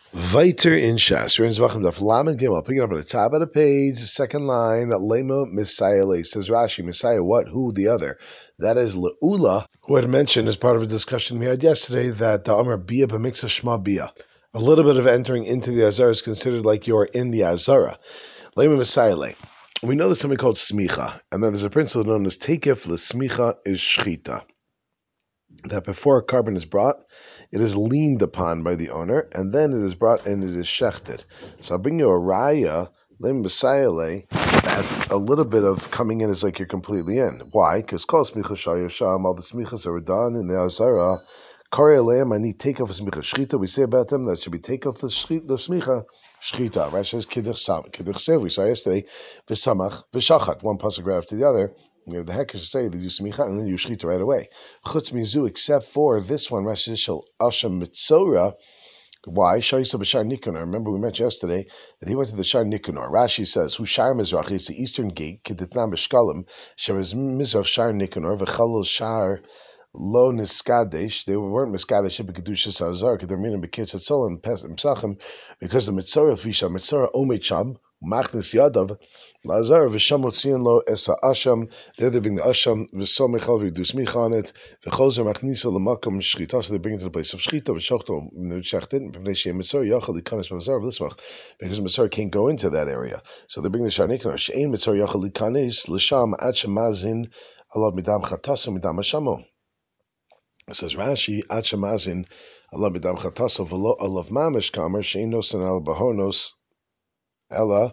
Weiter in Shas. We're in Zvachim Daf Lamed Gimel. Picking up at the top of the page, second line. Lema Messiah Le says Rashi. Messiah, what? Who? The other. That is Leula, who had mentioned as part of a discussion we had yesterday that the Amar Bia B'Miksa Shma Bia. A little bit of entering into the Azara is considered like you're in the Azara. Lema Messiah Le. We know there's something called Smicha, and then there's a principle known as Tekef Le Smicha is Shchita. That before a carbon is brought, it is leaned upon by the owner, and then it is brought and it is shechted. So I'll bring you a raya, lim b'sayale, that a little bit of coming in is like you're completely in. Why? Because kol smicha shayasham, all the smichas are done in the azara. Kari aleim, I need take off the smicha shchita. We say about them that should be take off the smicha shchita. Rashi says kidduch sev. We saw yesterday v'samach v'shachat. One pasuk right after the other. The heck is to say that you smicha and then you shchita right away. Chutz mizu, except for this one, Rashi shel asham mitzora. Why? Shaisa b'shar Nikanor. Remember we mentioned yesterday that he went to the Shar Nikanor. Rashi says, "Hu Shar Mizrach is the eastern gate. Kedetnam b'shkalim. Shar is Mizrach Shar Nikanor v'chalol Shar lo niskadesh." They weren't miskadesh b'kedushas azar. They're meaning b'kitzat sol and pesachim because the mitzora fisha mitzora omecham machnis yadav. Lazar v'shamotzian lo esa asham. There they bring the asham v'somechal v'dus mich on it. V'chozer machnisa l'makom shchita. So they bring it to the place of shchita v'shochto v'shachtin v'nei she'em mitzor yachal likanes v'azar v'lismach, because mitzor can't go into that area. So they bring the sharnikon she'em mitzor yachal likanes l'sham ad shemazin alav midam chataso midam hashamo. It says Rashi ad shemazin alav midam chataso v'lo alav mamish kamer she'en nosan al bahonos ella.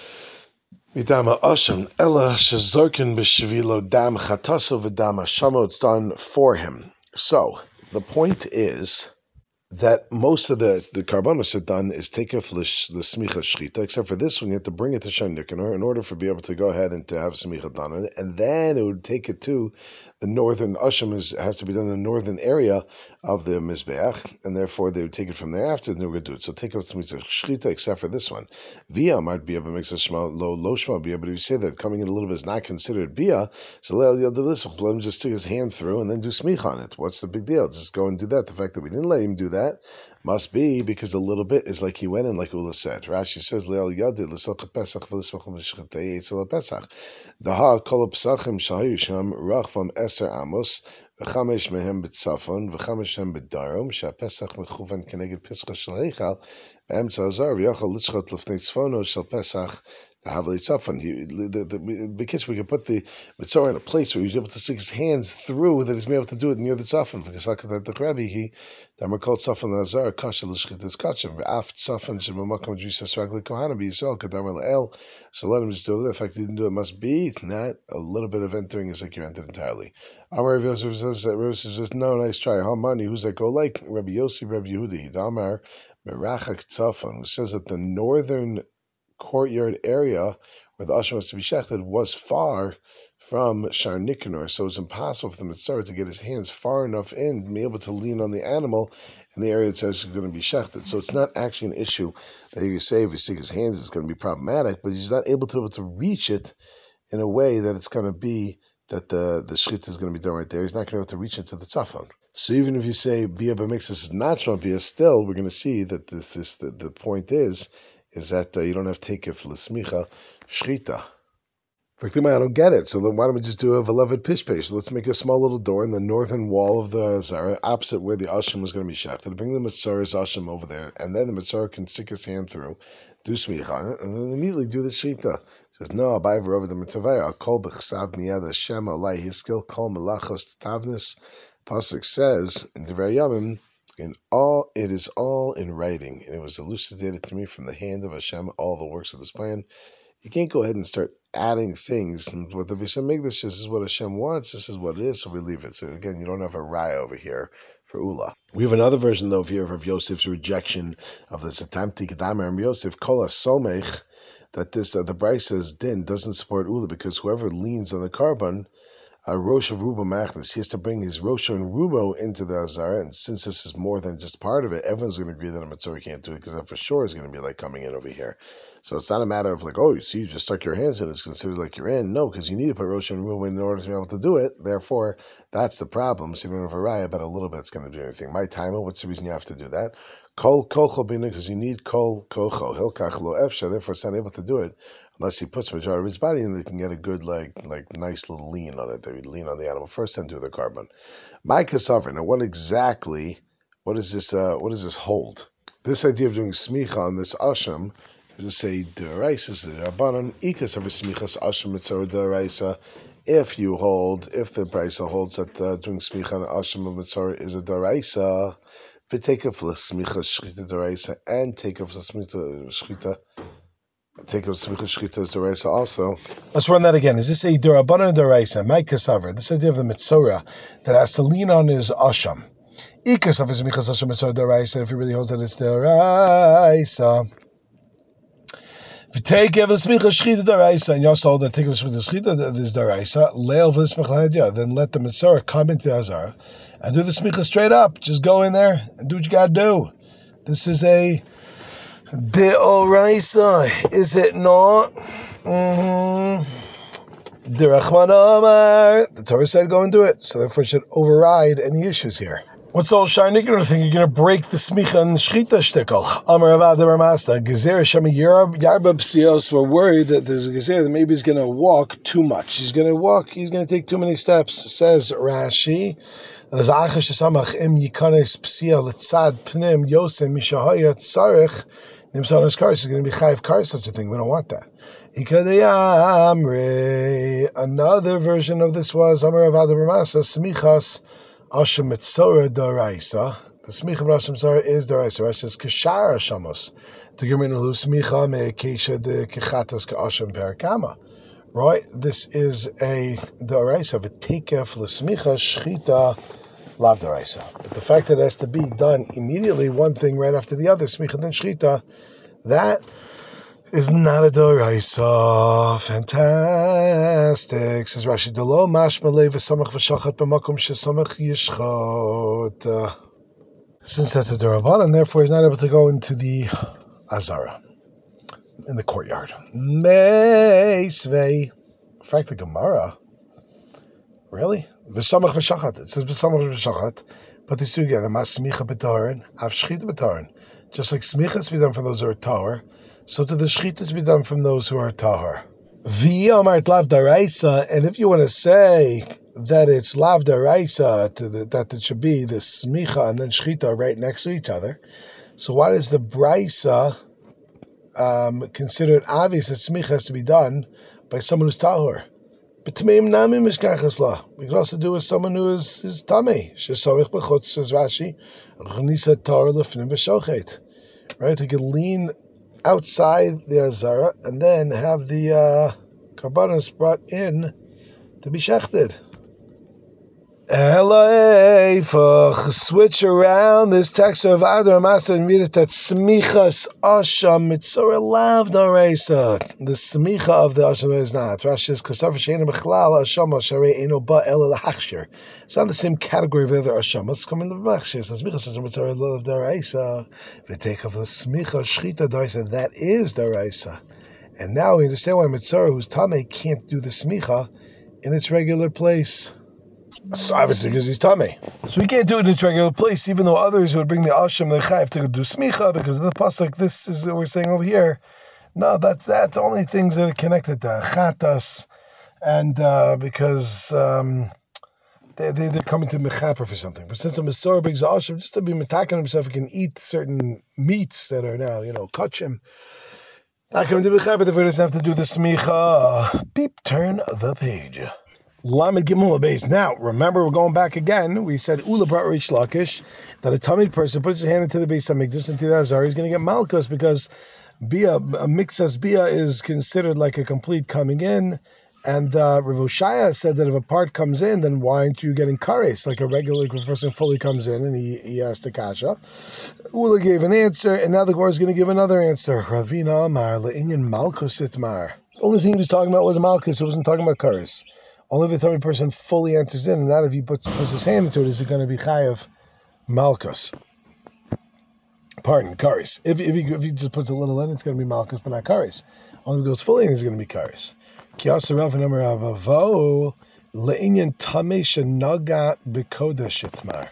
Midama Asham, Ella Shazorkin B'Shavilo Dam Chataso V'Dam Hashamo, it's done for him. So, the point is that most of the karbanos are done is take off the smicha shchita, except for this one, you have to bring it to Shan Nikanor in order for be able to go ahead and to have smicha done on it, and then it would take it to the northern asham has to be done in the northern area of the mizbeach, and therefore they would take it from there after they would do it. So take off smicha shchita, except for this one. Via might be able to mix a shma lo shma bia, but if you say that coming in a little bit is not considered bia, so let him just stick his hand through and then do smicha on it. What's the big deal? Just go and do that. The fact that we didn't let him do that must be because a little bit is like he went in, like Ula said. Rashi says, "Le'al yadid l'soch pesach v'lismachim v'shchatei etzel pesach." The ha kol pesachim shahayu sham rachvam eser amos v'chamesh mehem b'tzafon v'chamesh mehem b'darom shapesach mechuvan keneged pesach shel heichal b'emtza azar v'yachal litzchot lefnei tzfono shel pesach. Because we can put the mitzvah in a place where he's able to stick his hands through, that he's able to do it near the tzafon. Because like the Rebbe, he damar called tzafon azar kasha l'shchitas kachem v'af tzafon shebamakom Jesus ragli kohana b'Yisrael kadamar le'el. So let him just do it. The fact he didn't do it must be not a little bit of entering is like you're entered entirely. Amar Rabbi Yosef says that Rabbi Yosef says no, nice try. How many? Who's that go like Rabbi Yosef, Rabbi Yehudi? Damar merachak tzafon, who says that the northern courtyard area where the asham was to be shechted was far from Shar Nikanor, so it's impossible for the mitzvah to get his hands far enough in to be able to lean on the animal in the area that says he's going to be shechted. So it's not actually an issue that you say if you stick his hands it's going to be problematic, but he's not able to reach it in a way that it's going to be that the shchita is going to be done right there. He's not going to be able to reach into the tzafon. So even if you say bia b'mixus is not shma bia, still we're going to see that the point is that you don't have to take it for l'smicha shchita. I don't get it. So then why don't we just do a velevet pishpei? So let's make a small little door in the northern wall of the zara, opposite where the asham was going to be shafted. Bring the mitzvah's asham over there, and then the mitzvah can stick his hand through, do smicha, and then immediately do the shchita. Says no, abai over the mitzvah. I'll call b'chsav miyad Hashem alai his skill call melachos tavnis. Pasuk says in Divrei Yamim, it is all in writing, and it was elucidated to me from the hand of Hashem, all the works of this plan. You can't go ahead and start adding things. And what the Beis Hamikdash this is what Hashem wants, this is what it is, so we leave it. So again, you don't have a raya over here for Ula. We have another version though here of Yosef's rejection of the Satamti Kedamer Yosef Kol Somech, that this the Brisa's din doesn't support Ula because whoever leans on the carbon, Rosh of Rubo Machnas, he has to bring his Rosh and Rubo into the Azara, and since this is more than just part of it, everyone's going to agree that a Mitzvah can't do it, because that for sure is going to be like coming in over here. So it's not a matter of like, oh, you see, you just stuck your hands in, it's considered like you're in. No, because you need to put Rosh and Rubo in order to be able to do it. Therefore, that's the problem. So you don't have a raya, but a little bit's going to do anything. My timer, what's the reason you have to do that? Kol kocho bina, because you need kol kocho. Hilkach lo efsha, therefore it's not able to do it unless he puts majority of his body and they can get a good, like nice little lean on it. They would lean on the animal first, then do the carbon. My kasaver. Now, what does this hold? This idea of doing smicha on this asham is to say deraisa is the rabbanon ikas of a smichas asham mitzvah deraisa. If the brisa holds that doing smicha on asham of mitzvah is a deraisa, take of smicha shchita deraisa and take of smicha shchita. Take of smicha shchita as deraisa also. Let's run that again. Is this a derabanan deraisa? My kasaver. This idea of the mitzvah that has to lean on his asham. Ikas of his smichas asham mitzvah deraisa. If he really holds that it's deraisa. Take of the smicha shchita deraisa, and you also hold that take of the shchita that is deraisa. Leil v'smicha. Then let the mitzvah come into the azara and do the smicha straight up. Just go in there and do what you gotta do. This is a deoraisa, is it not? The Torah said go and do it, so therefore it should override any issues here. What's all shining? You're think you're going to break the smicha and shchita shtickle. Amar Avad Ramasta Gezer Shema Yarba Psios. We're worried that there's a gezer that maybe he's going to walk too much. He's going to take too many steps. Says Rashi. There's achash samach im yikanes psia letzad pnim yosem mishahayat sarich. Nimsanas kars is going to be chayiv kars. Such a thing. We don't want that. Another version of this was Amar Avad Ramasa Smichas. Asham Mitzora Daraisa. The smicha of Asham Mitzora is Daraisa. Rashi says Kishar Ashamos. To give me the smicha me Kesha de Kechatas Ka Asham Perakama. Right? This is a Daraisa. V'tekef l'smicha shchita lav Daraisa. But the fact that it has to be done immediately, one thing right after the other, smicha then shchita, that is not a doraisa. Fantastic. Says Rashi, Delo mashma le v'samach v'shachat b'makom shesamach yishchot. Since that's a doravan, and therefore he's not able to go into the azara, in the courtyard. Meisvei. In fact, the Gemara, really? V'samach v'shachat. It says v'samach v'shachat, but these two together, mas smicha b'taharin, av shchita b'taharin. Just like smichas be done for those who are tahor, so to the shchitas be done from those who are tahor. V'yamart lav daraisa, and if you want to say that it's lav daraisa, that it should be the smicha and then shchita right next to each other, so why does the brisa consider it obvious that smicha has to be done by someone who's tahor? But tmeim nami mishkachas la. We could also do with someone who is tamei. Shesavich b'chutz, says Rashi, Chnisa tar lefnim b'shochet. Right, he can lean outside the azara and then have the karbanos brought in to be shechted. Switch around this text of Adar Master and read it that smichas asham mitzora lav daraisa. The smicha of the asham is not. Rashi says kasaf sheina b'chlal asham asharei eno ba ela lahachshir. It's not the same category of other asham. Let's come in the machshir. So smichas asham mitzora lav daraisa. If we take off the smicha shchita daraisa, that is daraisa. And now we understand why mitzora who's tamei can't do the smicha in its regular place. So obviously because he's tamei. So we can't do it in its regular place, even though others would bring the asham the chayiv to do smicha because of the pasuk. This is what we're saying over here. No, that's only things that are connected to chatas, and because they're coming to mechaper for something. But since a Masorah brings the asham just to be metakan himself, he can eat certain meats that are now kachim. Not coming to mechaper, therefore he doesn't have to do the smicha. Beep, turn the page. Lamed Gimel base. Now, remember, we're going back again. We said Ula brought Rish Lakish that a Tamid person puts his hand into the base of Mikdash, into the Azar, he's going to get Malchus because Bia, a Mixas Bia is considered like a complete coming in. And Rav Oshaya said that if a part comes in, then why aren't you getting kares? Like a regular person fully comes in and he asked the kasha. Ula gave an answer, and now the Gemara is going to give another answer. Ravina Amar le'inyan Malchus itmar. The only thing he was talking about was Malchus. He wasn't talking about kares. Only if the third person fully enters in, and not if he puts his hand into it, is it going to be chayav malchus. Pardon, karis. If he just puts a little in, it's going to be malchus, but not karis. Only if it goes fully in, it's going to be karis. Kiyasarav number avavo leinyan tamei shenaga b'kodesh itmar.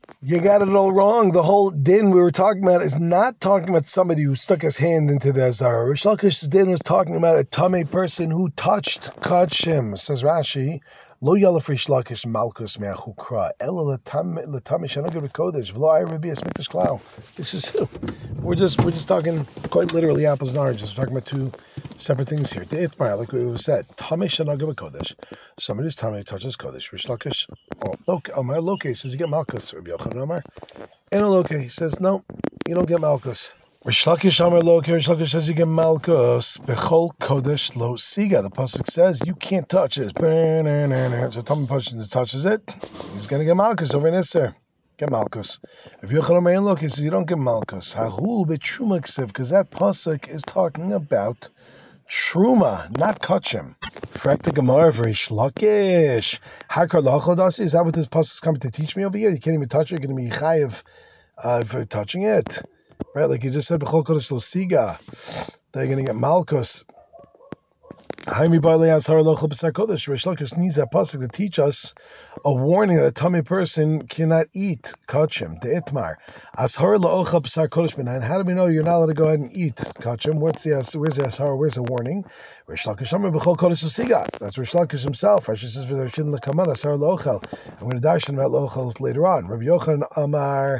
You got it all wrong. The whole din we were talking about is not talking about somebody who stuck his hand into the Azara. Rish Lakish's din was talking about a Tameh person who touched Kachim. Says Rashi, Lo Yalaf Rish Lakish Malkus Me'achukra Ela L'Tameh Shanagah B'Kodesh V'lo Ayre B'Yas Mikdash Klau. This is we're just talking quite literally apples and oranges. We're talking about two separate things here. The Itmar, like we said, Tameh Shanagah B'Kodesh. Somebody who's Tameh touches Kodesh. Rish Lakish, my Loke says you get Malkus. Rabbi Yochanan Amar, and a Loke, he says no, you don't get Malkus. Rish Lakish Amar Loke. Rish Lakish says you get Malkus. Bechol Kodesh Lo Siga. The pasuk says you can't touch it. So Tameh person that touches it, he's going to get Malkus over in Isser. Get Malkus. If Yochanan Amar and Loke says you don't get Malkus. Hahu b'Truma Ksiv, because that pasuk is talking about Truma, not Kachim. Frak the Gemara for Rish Lakish. Hakar Lachodasi. Is that what this pasuk is coming to teach me over here? You can't even touch it. You're going to be chayiv for touching it, right? Like you just said, B'chol Kodesh Lo Siga. They're going to get Malkus. Haimi Barlei Azhar Lochel B'Sar Kodesh. Rish Lakish needs that pasuk to teach us a warning that a tummy person cannot eat kachim. The itmar Azhar Lochel B'Sar Kodesh B'Nayin. How do we know you're not allowed to go ahead and eat kachim? Where's the Azhar? Where's the warning? Rish Lakish Amar B'Chol Kodesh Lo Siga. That's Rish Lakish himself. Rashi says V'Darshin L'Kaman Azhar Lochel. I'm going to darshan about Lochel later on. Rabbi Yochanan Amar.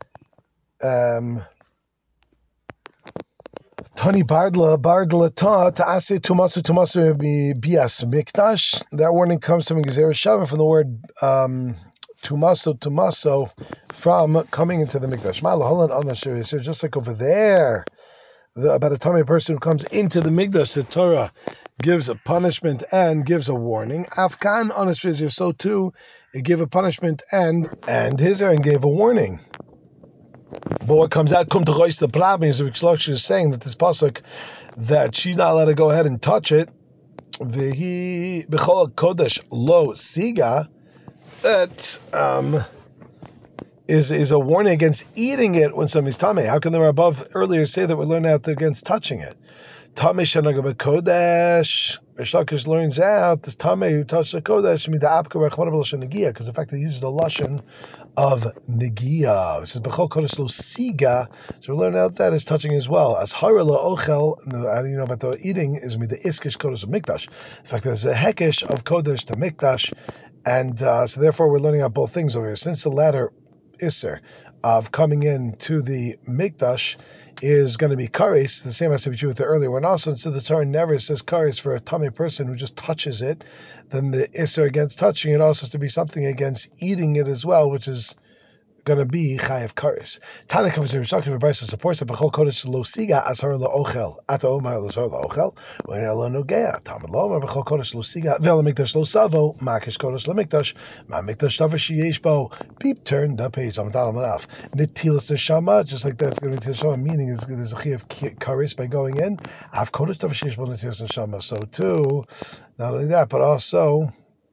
Tani Bardla Ta Ta'ase Tumasu Bias Mikdash. That warning comes from Gezerah Shava, from the word Tumaso, from coming into the Mikdash. So just like over there, about a Tameh person who comes into the Mikdash, the Torah gives a punishment and gives a warning. Afkan honest Rizir, so too it gave a punishment and Hizr and gave a warning. But what comes out, come to Rosh the problem is Rish Lakish is saying that this pasuk, that she's not allowed to go ahead and touch it. V'hi b'chol kodesh lo siga. That is a warning against eating it when somebody's tameh. How can the above earlier say that we're learning out against touching it? Tameh shanagah b'kodesh. Rish Lakish learns out this tameh who touched the kodesh means the apka rechmanav l'shenagia, because the fact that he uses the lashon of negia. This is b'chol kodesh lo siga. So we're learning out that is touching as well. As hara lo ochel. How do you know about the eating? Is the iskish kodesh of mikdash. The fact that there's a hekesh of kodesh to mikdash, and so therefore we're learning out both things over here. Since the latter Isser of coming in to the Mikdash is going to be kares, the same has to be true with the earlier one. Also, since the Torah never says kares for a tummy person who just touches it, then the Isser against touching it also has to be something against eating it as well, which is going to be chayav kares. Tana comes here, Rish Lakish Brisa supports that b'chol kodesh lo siga azhar lo ochel ata omar lo azhar lo ochel when lo nogea tamad lo omar b'chol kodesh lo siga ve'la mikdash lo savo makish kodesh lo mikdash ma mikdash davar sheyesh bo. Beep, turn the page. I'm down enough. Nitilas neshama, just like that's going to be neshama, meaning is there's a chayav kares by going in. Av kodesh davar sheyesh bo nitilas neshama. So too, not only that, but also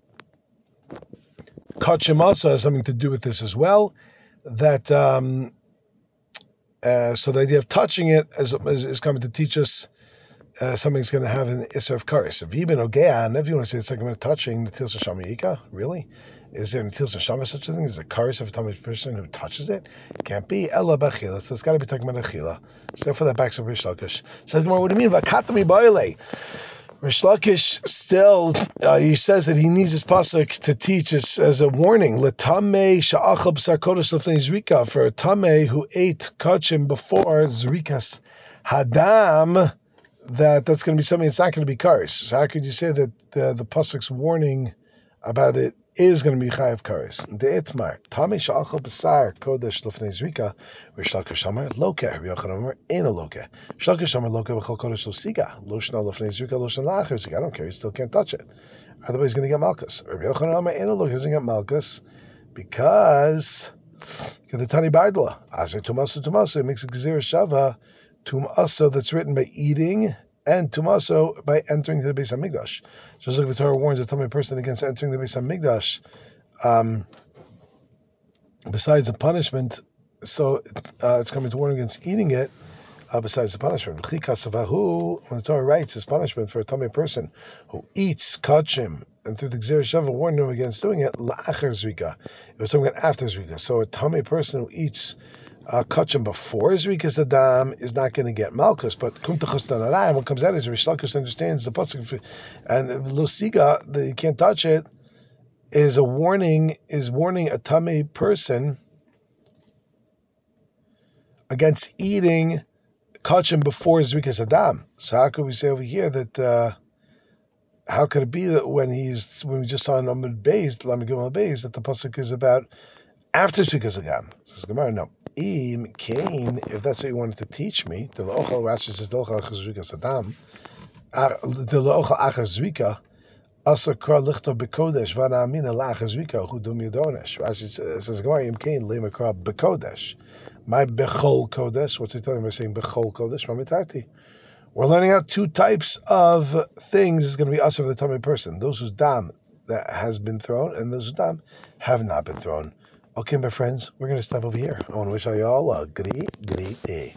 kachim also has something to do with this as well. That so the idea of touching it is coming to teach us something's going to have an Isser of Karis. If even Ogean, if you want to say it's like about touching the Tilsa Shamayika, really? Is there in Tilsa Shama such a thing? Is it a Karis of a person who touches it? It can't be. Ella Bachila. So it's got to be talking about Achila. So therefore that backs up Rish Lakish. Says more, what do you mean? Vakatami Baile. Rish Lakish still, he says that he needs his pasuk to teach us as a warning. L'tamei sha'achal b'sar kodesh l'fnei zrika, for a tamei who ate kachim before zrikas hadam, that's going to be something that's not going to be kares. So how could you say that the pasuk's warning about it is going to be chayav kares? De'etmar tamei sha'achal b'sar kodesh l'fnei zrika. Rish Lakish Amar loke. Rabbi Yochanan Amar eno loke. Rish Lakish Amar loke b'chol kodesh lo siga. Lo shna l'fnei zrika lo shna la'achar siga. I don't care. You still can't touch it. Otherwise, he's going to get malchus. Rabbi Yochanan Amar eno loke. He's going to get malchus because the Tani Bardla Aser Tumaso makes a Gezerah Shava Tumaso that's written by eating, and Tumaso by entering the Beis Hamikdash. Just like the Torah warns a Tamei person against entering the Beis Hamikdash, besides the punishment, so it's coming to warn against eating it. besides the punishment. When the Torah writes his punishment for a tummy person who eats kachim, and through the Gzir Shava warned him against doing it, la'achar zrika. It was something after zrika. So a tummy person who eats kachim before zrika's adam is not going to get malchus, but kumtachus danarayim, what comes out is Rish Lakish understands the pasuk, and lusiga, you can't touch it, is warning a tummy person against eating kachim before zrikas adam. So how could we say over here that? How could it be that when we just saw in Amud Beis, Lamed Gimel Beis, that the pasuk is about after zrikas adam? Says Gemara, no. Im kain, if that's what you wanted to teach me, the lochal Rashi says lochal achar zrikas adam, the lochal achar zrika. Asa kra lichto bekodesh vana amina la'achar zrika chudum yadonesh. Rashi says Gemara im kain lema kra bekodesh. My bechol kodesh. What's he telling me? We're saying bechol kodesh. Mamitati. We're learning out two types of things is going to be us of the tummy person. Those whose dam that has been thrown, and those whose dam have not been thrown. Okay, my friends, we're going to stop over here. I want to wish all y'all a great day.